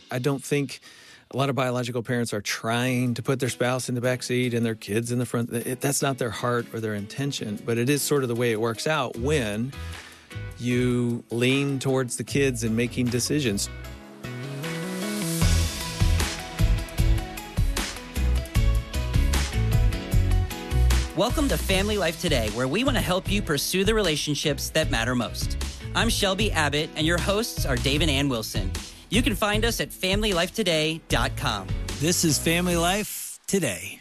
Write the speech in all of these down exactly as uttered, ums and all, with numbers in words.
I don't think a lot of biological parents are trying to put their spouse in the back seat and their kids in the front. It, that's not their heart or their intention, but it is sort of the way it works out when you lean towards the kids in making decisions. Welcome to Family Life Today, where we want to help you pursue the relationships that matter most. I'm Shelby Abbott, and your hosts are Dave and Ann Wilson. You can find us at family life today dot com. This is Family Life Today.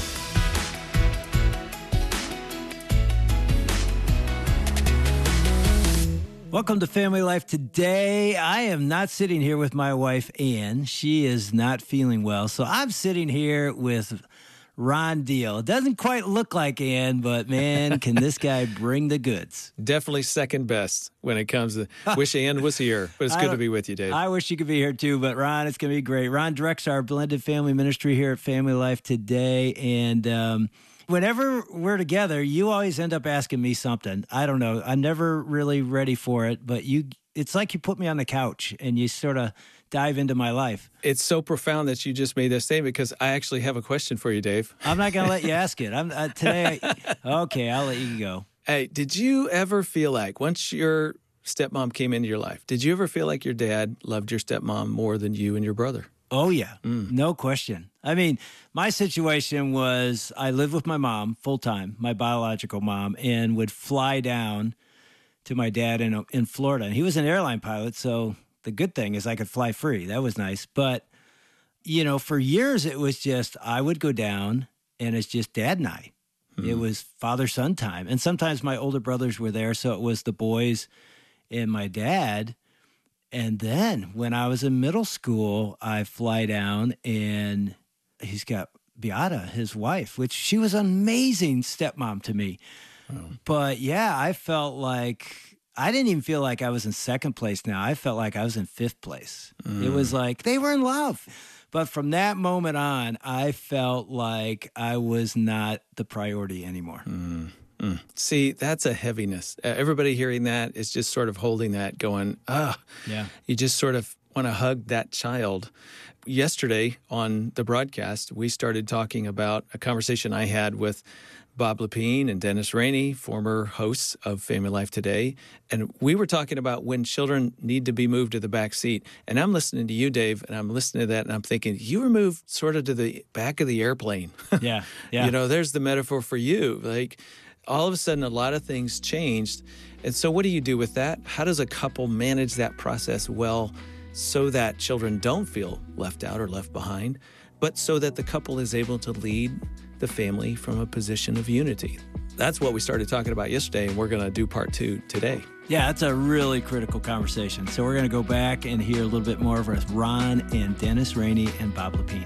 Welcome to Family Life Today. I am not sitting here with my wife, Ann. She is not feeling well, so I'm sitting here with Ron Deal. It doesn't quite look like Ann, but man, can this guy bring the goods. Definitely second best when it comes to, wish Ann was here, but it's good to be with you, Dave. I wish you could be here too, but Ron, it's going to be great. Ron directs our blended family ministry here at Family Life Today, and um, whenever we're together, you always end up asking me something. I don't know. I'm never really ready for it, but you, it's like you put me on the couch and you sort of dive into my life. It's so profound that you just made that statement because I actually have a question for you, Dave. I'm not going to let you ask it. I'm uh, today. I, okay, I'll let you go. Hey, did you ever feel like once your stepmom came into your life, did you ever feel like your dad loved your stepmom more than you and your brother? Oh, yeah. Mm. No question. I mean, my situation was I lived with my mom full time, my biological mom, and would fly down to my dad in in Florida. And he was an airline pilot, so the good thing is I could fly free. That was nice. But, you know, for years it was just I would go down and it's just Dad and I. Mm. It was father-son time. And sometimes my older brothers were there, so it was the boys and my dad. And then when I was in middle school, I fly down and he's got Beata, his wife, which she was an amazing stepmom to me. Oh. But yeah, I felt like I didn't even feel like I was in second place now. I felt like I was in fifth place. Mm. It was like they were in love. But from that moment on, I felt like I was not the priority anymore. Mm. Mm. See, that's a heaviness. Uh, everybody hearing that is just sort of holding that going, ah, yeah. You just sort of want to hug that child. Yesterday on the broadcast, we started talking about a conversation I had with Bob Lepine and Dennis Rainey, former hosts of Family Life Today. And we were talking about when children need to be moved to the back seat. And I'm listening to you, Dave, and I'm listening to that, and I'm thinking, you were moved sort of to the back of the airplane. Yeah, yeah. You know, there's the metaphor for you. Like, all of a sudden, a lot of things changed. And so what do you do with that? How does a couple manage that process well so that children don't feel left out or left behind, but so that the couple is able to lead the family from a position of unity? That's what we started talking about yesterday, and we're going to do part two today. Yeah, that's a really critical conversation. So we're going to go back and hear a little bit more with Ron and Dennis Rainey and Bob Lepine.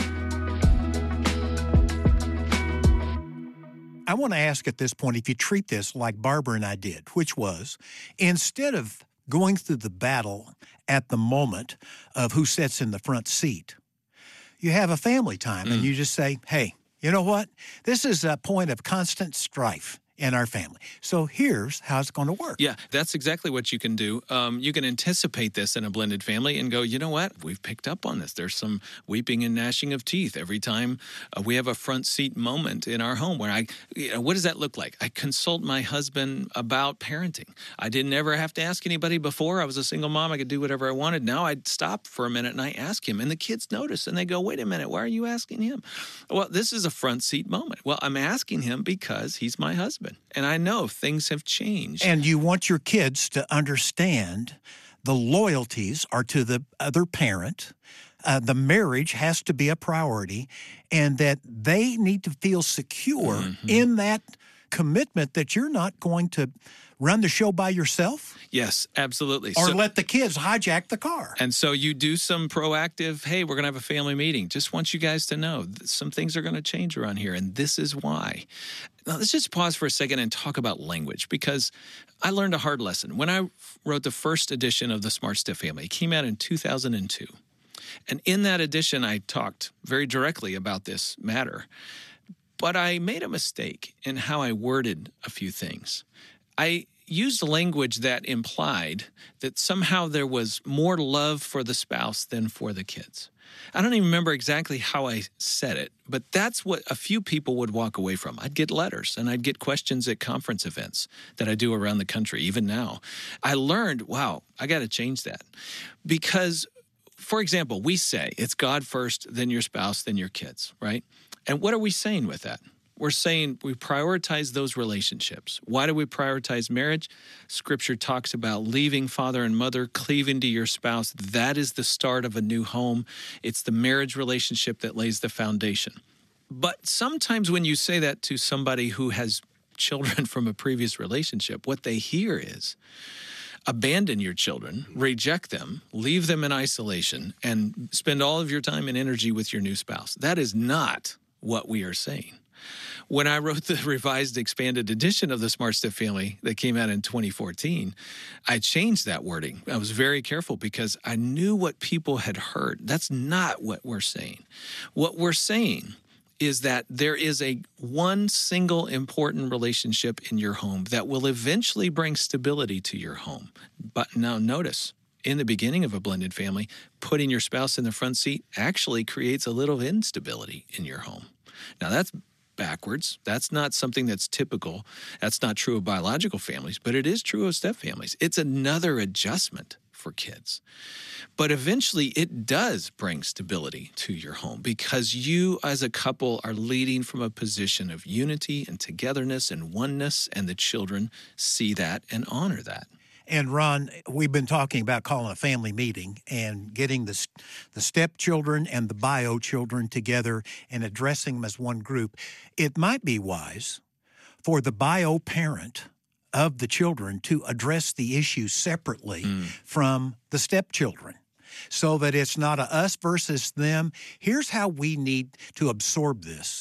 I want to ask at this point if you treat this like Barbara and I did, which was instead of going through the battle at the moment of who sits in the front seat, you have a family time mm. and you just say, hey, you know what? This is a point of constant strife in our family. So here's how it's going to work. Yeah, that's exactly what you can do. Um, you can anticipate this in a blended family and go, you know what? We've picked up on this. There's some weeping and gnashing of teeth every time uh, we have a front seat moment in our home where I, you know, what does that look like? I consult my husband about parenting. I didn't ever have to ask anybody before. I was a single mom. I could do whatever I wanted. Now I'd stop for a minute and I ask him, and the kids notice and they go, wait a minute, why are you asking him? Well, this is a front seat moment. Well, I'm asking him because he's my husband. And I know things have changed. And you want your kids to understand the loyalties are to the other parent. Uh, the marriage has to be a priority, and that they need to feel secure mm-hmm. in that commitment that you're not going to run the show by yourself. Yes, absolutely. Or so, let the kids hijack the car. And so you do some proactive, hey, we're going to have a family meeting. Just want you guys to know some things are going to change around here, and this is why. Now, let's just pause for a second and talk about language, because I learned a hard lesson. When I wrote the first edition of the Smart Step Family, it came out in two thousand two. And in that edition, I talked very directly about this matter. But I made a mistake in how I worded a few things. I used language that implied that somehow there was more love for the spouse than for the kids. I don't even remember exactly how I said it, but that's what a few people would walk away from. I'd get letters and I'd get questions at conference events that I do around the country, even now. I learned, wow, I got to change that. Because, for example, we say it's God first, then your spouse, then your kids, right? And what are we saying with that? We're saying we prioritize those relationships. Why do we prioritize marriage? Scripture talks about leaving father and mother, cleaving to your spouse. That is the start of a new home. It's the marriage relationship that lays the foundation. But sometimes when you say that to somebody who has children from a previous relationship, what they hear is, abandon your children, reject them, leave them in isolation, and spend all of your time and energy with your new spouse. That is not what we are saying. When I wrote the revised expanded edition of the Smart Step Family that came out in twenty fourteen, I changed that wording. I was very careful because I knew what people had heard. That's not what we're saying. What we're saying is that there is a one single important relationship in your home that will eventually bring stability to your home. But now notice, in the beginning of a blended family, putting your spouse in the front seat actually creates a little instability in your home. Now that's backwards. That's not something that's typical. That's not true of biological families, but it is true of step families. It's another adjustment for kids. But eventually it does bring stability to your home because you as a couple are leading from a position of unity and togetherness and oneness, and the children see that and honor that. And Ron, we've been talking about calling a family meeting and getting the, the stepchildren and the bio children together and addressing them as one group. It might be wise for the bio parent of the children to address the issue separately mm. from the stepchildren, so that it's not a us versus them. Here's how we need to absorb this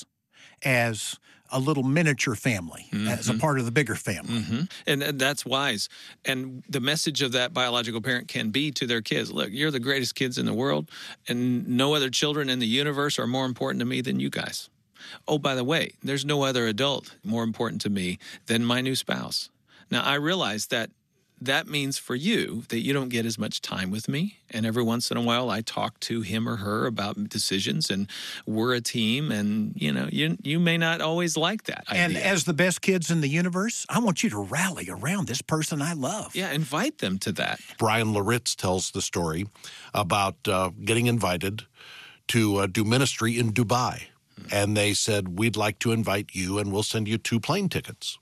as a little miniature family, mm-hmm. as a part of the bigger family. Mm-hmm. And, and that's wise. And the message of that biological parent can be to their kids, look, you're the greatest kids in the world, and no other children in the universe are more important to me than you guys. Oh, by the way, there's no other adult more important to me than my new spouse. Now, I realize that that means for you that you don't get as much time with me. And every once in a while, I talk to him or her about decisions, and we're a team. And, you know, you you may not always like that idea. And as the best kids in the universe, I want you to rally around this person I love. Yeah, invite them to that. Brian Loritz tells the story about uh, getting invited to uh, do ministry in Dubai. Hmm. And they said, we'd like to invite you, and we'll send you two plane tickets.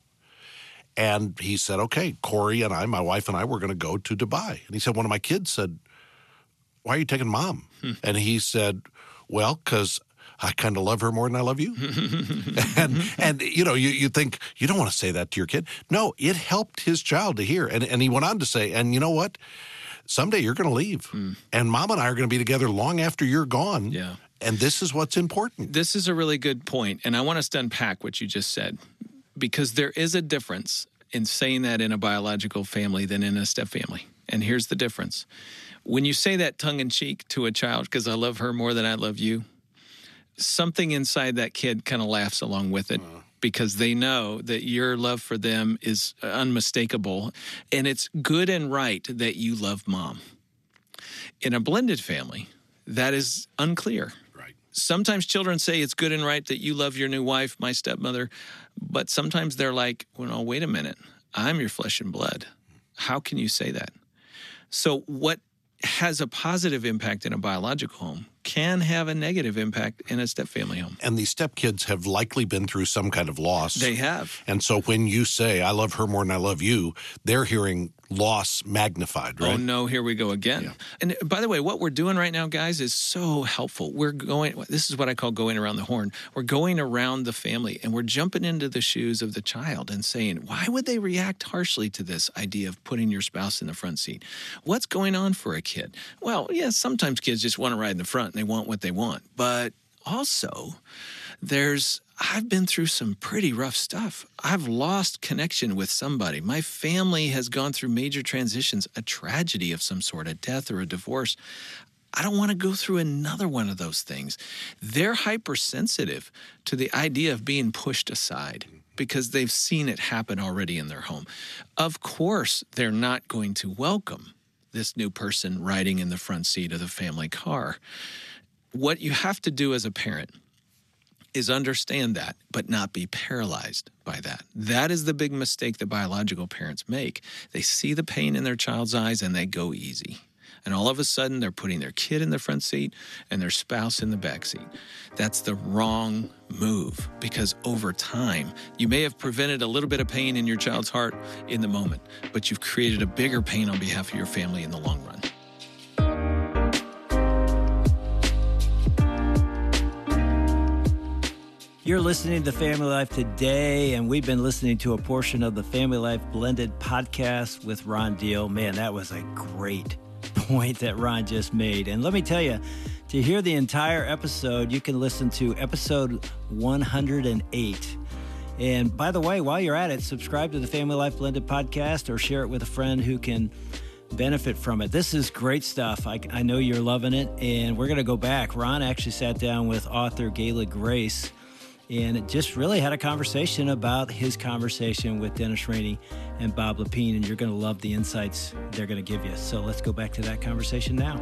And he said, okay, Corey and I, my wife and I, we're going to go to Dubai. And he said, one of my kids said, why are you taking Mom? Hmm. And he said, well, because I kind of love her more than I love you. and, and you know, you, you think, you don't want to say that to your kid. No, it helped his child to hear. And, and he went on to say, and you know what? Someday you're going to leave. Hmm. And Mom and I are going to be together long after you're gone. Yeah. And this is what's important. This is a really good point. And I want us to unpack what you just said, because there is a difference in saying that in a biological family than in a step family. And here's the difference. When you say that tongue-in-cheek to a child, because I love her more than I love you, something inside that kid kind of laughs along with it, uh. because they know that your love for them is unmistakable. And it's good and right that you love Mom. In a blended family, that is unclear. Sometimes children say it's good and right that you love your new wife, my stepmother, but sometimes they're like, well, no, wait a minute. I'm your flesh and blood. How can you say that? So what has a positive impact in a biological home can have a negative impact in a step-family home. And these stepkids have likely been through some kind of loss. They have. And so when you say, I love her more than I love you, they're hearing loss magnified, right? Oh, no, here we go again. Yeah. And by the way, what we're doing right now, guys, is so helpful. We're going, this is what I call going around the horn. We're going around the family, and we're jumping into the shoes of the child and saying, why would they react harshly to this idea of putting your spouse in the front seat? What's going on for a kid? Well, yeah, sometimes kids just want to ride in the front and they want what they want. But also, there's I've been through some pretty rough stuff. I've lost connection with somebody. My family has gone through major transitions, a tragedy of some sort, a death or a divorce. I don't want to go through another one of those things. They're hypersensitive to the idea of being pushed aside. because they've seen it happen already in their home. Of course, they're not going to welcome this new person riding in the front seat of the family car. What you have to do as a parent is understand that, but not be paralyzed by that. That is the big mistake that biological parents make. They see the pain in their child's eyes and they go easy. And all of a sudden, they're putting their kid in the front seat and their spouse in the back seat. That's the wrong move, because over time, you may have prevented a little bit of pain in your child's heart in the moment, but you've created a bigger pain on behalf of your family in the long run. You're listening to Family Life Today, and we've been listening to a portion of the Family Life Blended podcast with Ron Deal. Man, that was a great point that Ron just made. And let me tell you, to hear the entire episode, you can listen to episode one hundred eight. And by the way, while you're at it, subscribe to the Family Life Blended podcast or share it with a friend who can benefit from it. This is great stuff. I, I know you're loving it, and we're going to go back. Ron actually sat down with author Gayla Grace and it just really had a conversation about his conversation with Dennis Rainey and Bob Lepine, and you're going to love the insights they're going to give you. So let's go back to that conversation now.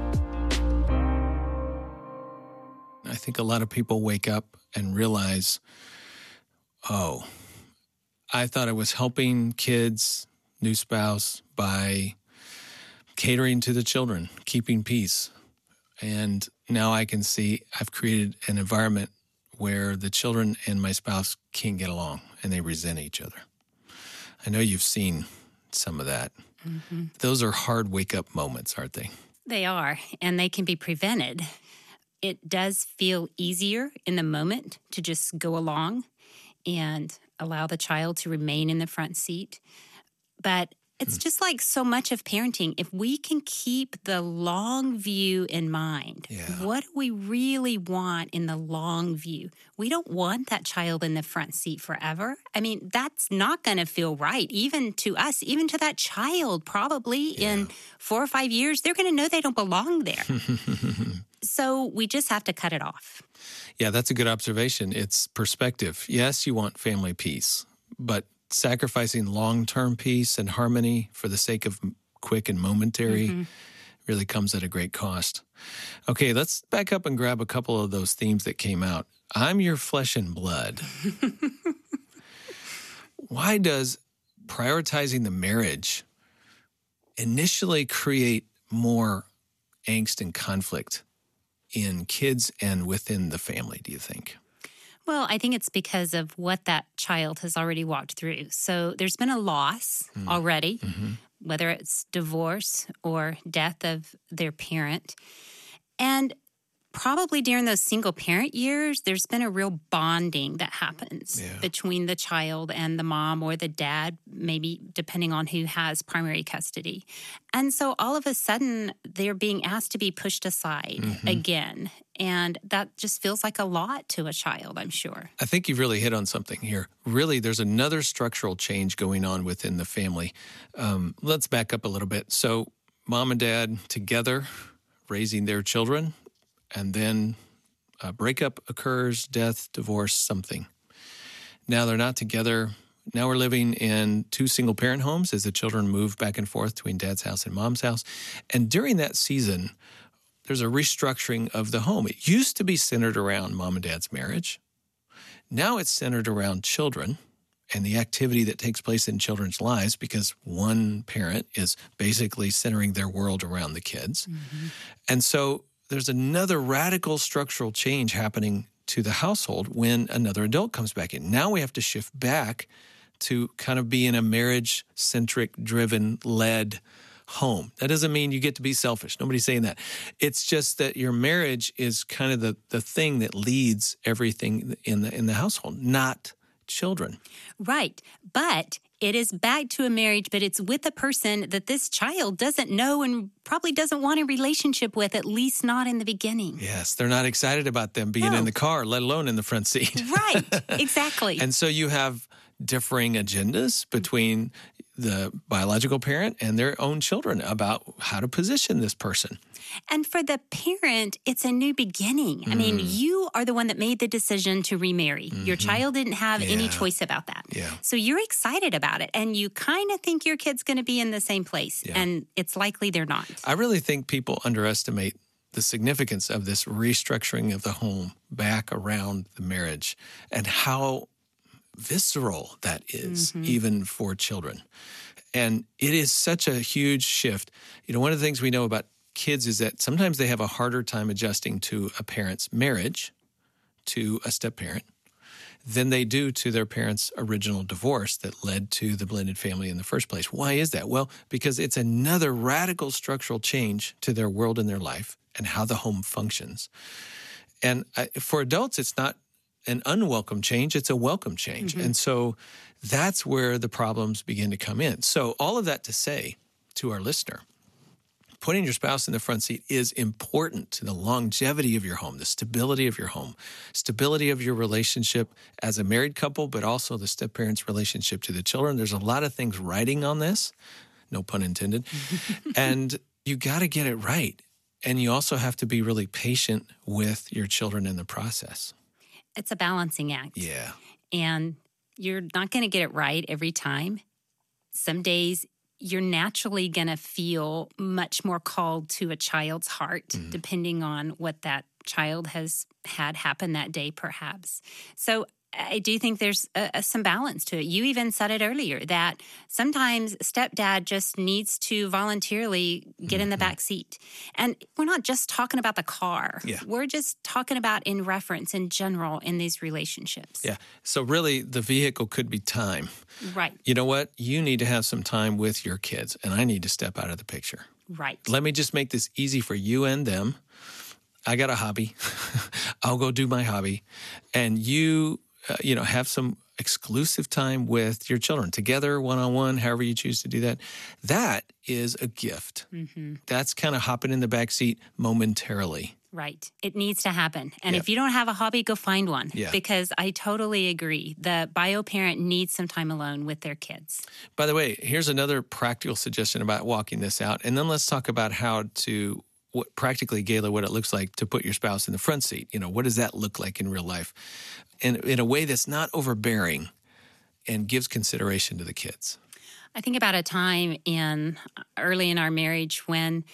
I think a lot of people wake up and realize, oh, I thought I was helping kids, new spouse, by catering to the children, keeping peace. And now I can see I've created an environment where the children and my spouse can't get along and they resent each other. I know you've seen some of that. Mm-hmm. Those are hard wake-up moments, aren't they? They are, and they can be prevented. It does feel easier in the moment to just go along and allow the child to remain in the front seat. But it's just like so much of parenting. If we can keep the long view in mind, yeah. What do we really want in the long view? We don't want that child in the front seat forever. I mean, that's not going to feel right, even to us, even to that child. Probably yeah. in four or five years, they're going to know they don't belong there. So we just have to cut it off. Yeah, that's a good observation. It's perspective. Yes, you want family peace, but sacrificing long-term peace and harmony for the sake of quick and momentary mm-hmm. really comes at a great cost. Okay, let's back up and grab a couple of those themes that came out. I'm your flesh and blood. Why does prioritizing the marriage initially create more angst and conflict in kids and within the family, do you think? Well, I think it's because of what that child has already walked through. So there's been a loss mm. already, mm-hmm. whether it's divorce or death of their parent. And probably during those single parent years, there's been a real bonding that happens yeah. between the child and the mom or the dad, maybe depending on who has primary custody. And so all of a sudden, they're being asked to be pushed aside mm-hmm. again. And that just feels like a lot to a child, I'm sure. I think you've really hit on something here. Really, there's another structural change going on within the family. Um, let's back up a little bit. So mom and dad together raising their children, and then a breakup occurs, death, divorce, something. Now they're not together. Now we're living in two single-parent homes as the children move back and forth between dad's house and mom's house. And during that season, there's a restructuring of the home. It used to be centered around mom and dad's marriage. Now it's centered around children and the activity that takes place in children's lives because one parent is basically centering their world around the kids. Mm-hmm. And so there's another radical structural change happening to the household when another adult comes back in. Now we have to shift back to kind of be in a marriage-centric, driven, led home. That doesn't mean you get to be selfish. Nobody's saying that. It's just that your marriage is kind of the, the thing that leads everything in the in the household, not children. Right. But it is back to a marriage, but it's with a person that this child doesn't know and probably doesn't want a relationship with, at least not in the beginning. Yes, they're not excited about them being no. in the car, let alone in the front seat. Right, exactly. And so you have differing agendas between the biological parent and their own children about how to position this person. And for the parent, it's a new beginning. I mean, you are the one that made the decision to remarry. Mm-hmm. Your child didn't have yeah. any choice about that. Yeah. So you're excited about it, and you kind of think your kid's going to be in the same place, yeah. and it's likely they're not. I really think people underestimate the significance of this restructuring of the home back around the marriage and how visceral that is, mm-hmm. even for children. And it is such a huge shift. You know, one of the things we know about kids is that sometimes they have a harder time adjusting to a parent's marriage, to a step-parent, than they do to their parents' original divorce that led to the blended family in the first place. Why is that? Well, because it's another radical structural change to their world and their life and how the home functions. And I, for adults, it's not an unwelcome change, it's a welcome change. Mm-hmm. And so that's where the problems begin to come in. So all of that to say to our listener, putting your spouse in the front seat is important to the longevity of your home, the stability of your home, stability of your relationship as a married couple, but also the step-parents' relationship to the children. There's a lot of things riding on this, no pun intended, and you got to get it right. And you also have to be really patient with your children in the process. It's a balancing act. Yeah. And you're not going to get it right every time. Some days you're naturally going to feel much more called to a child's heart, mm-hmm. depending on what that child has had happen that day, perhaps. So I do think there's a, a, some balance to it. You even said it earlier that sometimes stepdad just needs to voluntarily get mm-hmm. in the back seat. And we're not just talking about the car. Yeah. We're just talking about in reference in general in these relationships. Yeah. So really the vehicle could be time. Right. You know what? You need to have some time with your kids, and I need to step out of the picture. Right. Let me just make this easy for you and them. I got a hobby. I'll go do my hobby. And you... Uh, you know, have some exclusive time with your children together, one-on-one, however you choose to do that. That is a gift. Mm-hmm. That's kind of hopping in the back seat momentarily. Right. It needs to happen. And Yep. if you don't have a hobby, go find one. Yeah. Because I totally agree. The bio parent needs some time alone with their kids. By the way, here's another practical suggestion about walking this out. And then let's talk about how to, what, practically, Gayla, what it looks like to put your spouse in the front seat. You know, what does that look like in real life? And in a way that's not overbearing and gives consideration to the kids. I think about a time in early in our marriage when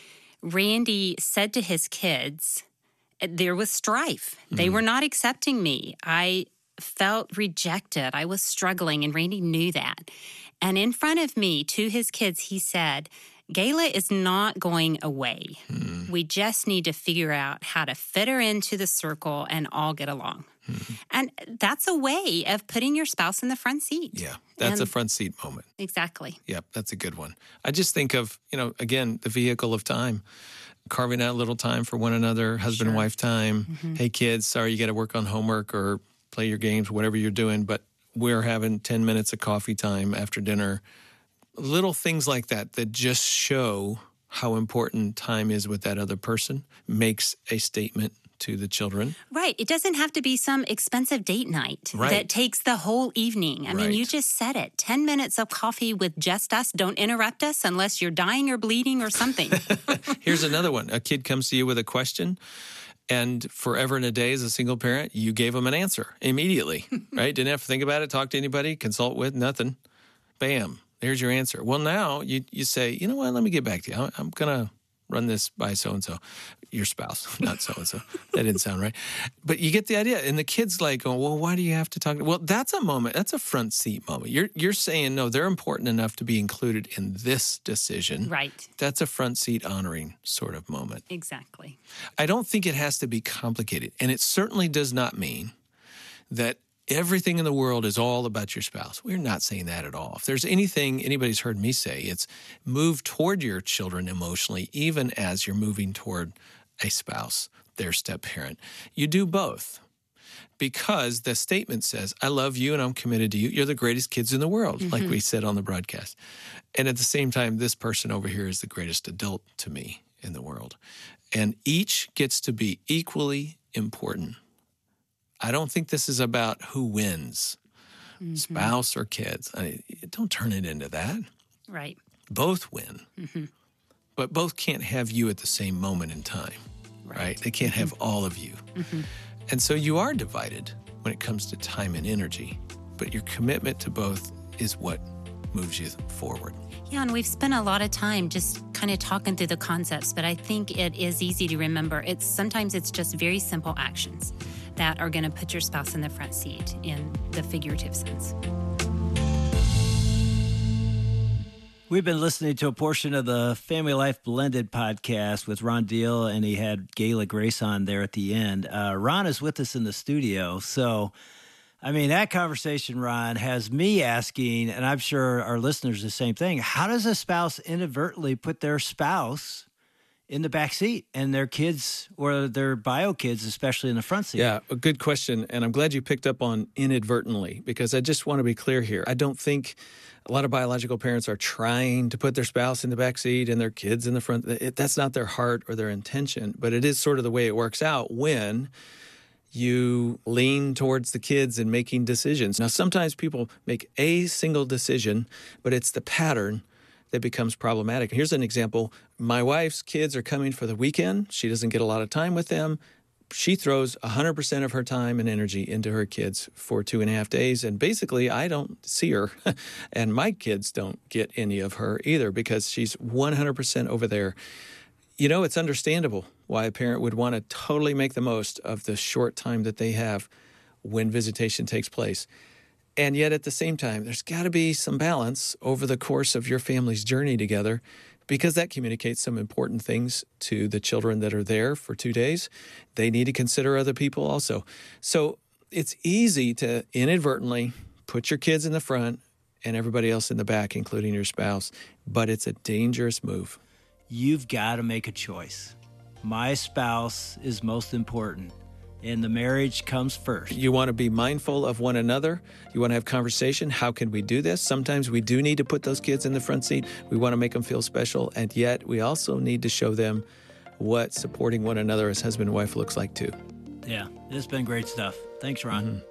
Randy said to his kids, there was strife. They mm-hmm. were not accepting me. I felt rejected. I was struggling, and Randy knew that. And in front of me, to his kids, he said, Gayla is not going away. Mm. We just need to figure out how to fit her into the circle and all get along. Mm. And that's a way of putting your spouse in the front seat. Yeah, that's and a front seat moment. Exactly. Yep, that's a good one. I just think of, you know, again, the vehicle of time, carving out a little time for one another, husband Sure. and wife time. Mm-hmm. Hey, kids, sorry, you got to work on homework or play your games, whatever you're doing, but we're having ten minutes of coffee time after dinner. Little things like that that just show how important time is with that other person makes a statement to the children. Right. It doesn't have to be some expensive date night Right. that takes the whole evening. I mean, Right. you just said it. ten minutes of coffee with just us. Don't interrupt us unless you're dying or bleeding or something. Here's another one. A kid comes to you with a question, and forever and a day as a single parent, you gave them an answer immediately, right? Didn't have to think about it, talk to anybody, consult with, nothing. Bam. There's your answer. Well, now you you say, you know what, let me get back to you. I'm, I'm going to run this by so-and-so, your spouse, not so-and-so. That didn't sound right. But you get the idea. And the kid's like, oh, well, why do you have to talk? Well, that's a moment. That's a front seat moment. You're, you're saying, no, they're important enough to be included in this decision. Right. That's a front seat honoring sort of moment. Exactly. I don't think it has to be complicated. And it certainly does not mean that everything in the world is all about your spouse. We're not saying that at all. If there's anything anybody's heard me say, it's move toward your children emotionally, even as you're moving toward a spouse, their step-parent. You do both because the statement says, I love you and I'm committed to you. You're the greatest kids in the world, mm-hmm. like we said on the broadcast. And at the same time, this person over here is the greatest adult to me in the world. And each gets to be equally important. I don't think this is about who wins, mm-hmm. spouse or kids. I mean, don't turn it into that. Right. Both win, Mm-hmm. but both can't have you at the same moment in time, right? Right. They can't have all of you. Mm-hmm. And so you are divided when it comes to time and energy, but your commitment to both is what moves you forward. Yeah, and we've spent a lot of time just kind of talking through the concepts, but I think it is easy to remember. It's sometimes it's just very simple actions that are going to put your spouse in the front seat in the figurative sense. We've been listening to a portion of the Family Life Blended podcast with Ron Deal, and he had Gayla Grace on there at the end. Uh, Ron is with us in the studio. So, I mean, that conversation, Ron, has me asking, and I'm sure our listeners the same thing, how does a spouse inadvertently put their spouse in the back seat and their kids or their bio kids, especially in the front seat? Yeah, a good question. And I'm glad you picked up on inadvertently, because I just want to be clear here. I don't think a lot of biological parents are trying to put their spouse in the back seat and their kids in the front. It, that's not their heart or their intention, but it is sort of the way it works out when you lean towards the kids in making decisions. Now, sometimes people make a single decision, but it's the pattern that becomes problematic. Here's an example. My wife's kids are coming for the weekend. She doesn't get a lot of time with them. She throws one hundred percent of her time and energy into her kids for two and a half days. And basically, I don't see her. And my kids don't get any of her either because she's one hundred percent over there. You know, it's understandable why a parent would want to totally make the most of the short time that they have when visitation takes place. And yet at the same time, there's got to be some balance over the course of your family's journey together, because that communicates some important things to the children that are there for two days. They need to consider other people also. So it's easy to inadvertently put your kids in the front and everybody else in the back, including your spouse, but it's a dangerous move. You've got to make a choice. My spouse is most important, and the marriage comes first. You want to be mindful of one another. You want to have conversation. How can we do this? Sometimes we do need to put those kids in the front seat. We want to make them feel special. And yet we also need to show them what supporting one another as husband and wife looks like too. Yeah, this has been great stuff. Thanks, Ron. Mm-hmm.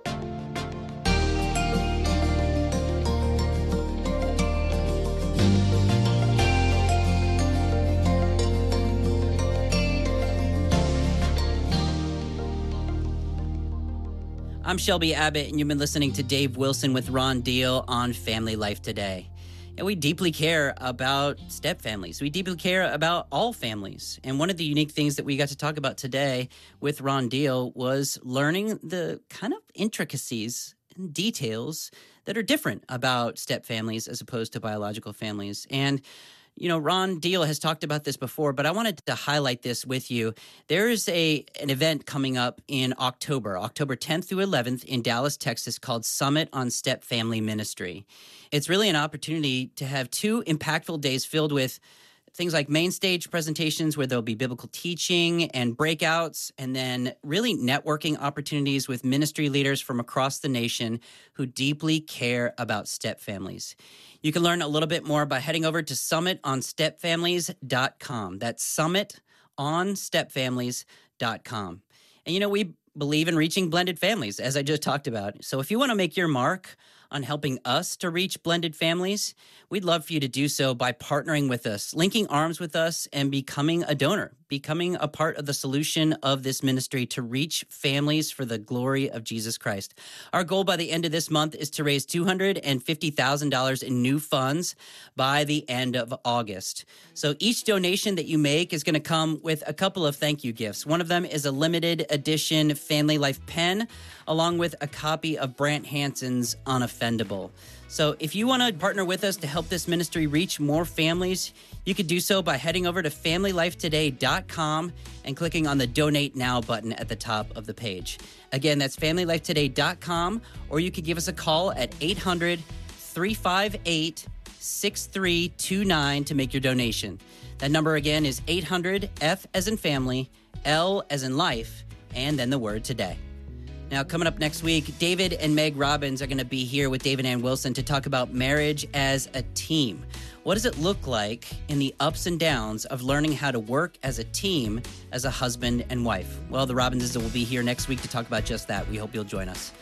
I'm Shelby Abbott, and you've been listening to Dave Wilson with Ron Deal on Family Life Today. And we deeply care about step families. We deeply care about all families. And one of the unique things that we got to talk about today with Ron Deal was learning the kind of intricacies and details that are different about step families as opposed to biological families. And you know, Ron Deal has talked about this before, but I wanted to highlight this with you. There is a an event coming up in October, October tenth through eleventh in Dallas, Texas, called Summit on Step Family Ministry. It's really an opportunity to have two impactful days filled with things like main stage presentations where there'll be biblical teaching and breakouts, and then really networking opportunities with ministry leaders from across the nation who deeply care about step families. You can learn a little bit more by heading over to summit on step families dot com. That's summit on step families dot com. And you know, we believe in reaching blended families, as I just talked about. So if you want to make your mark on helping us to reach blended families, we'd love for you to do so by partnering with us, linking arms with us, and becoming a donor, becoming a part of the solution of this ministry to reach families for the glory of Jesus Christ. Our goal by the end of this month is to raise two hundred fifty thousand dollars in new funds by the end of August. So each donation that you make is going to come with a couple of thank you gifts. One of them is a limited edition Family Life pen, along with a copy of Brant Hansen's Unoffendable. So if you want to partner with us to help this ministry reach more families, you could do so by heading over to family life today dot com and clicking on the Donate Now button at the top of the page. Again, that's family life today dot com, or you could give us a call at eight hundred, three five eight, six three two nine to make your donation. That number again is eight hundred, F as in family, L as in life, and then the word today. Now, coming up next week, David and Meg Robbins are going to be here with David Ann Wilson to talk about marriage as a team. What does it look like in the ups and downs of learning how to work as a team as a husband and wife? Well, the Robbinses will be here next week to talk about just that. We hope you'll join us.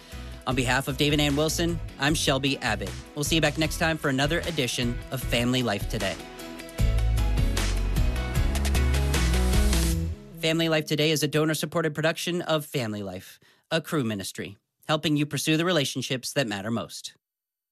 On behalf of Dave and Ann Wilson, I'm Shelby Abbott. We'll see you back next time for another edition of Family Life Today. Family Life Today is a donor-supported production of Family Life, a Cru ministry, helping you pursue the relationships that matter most.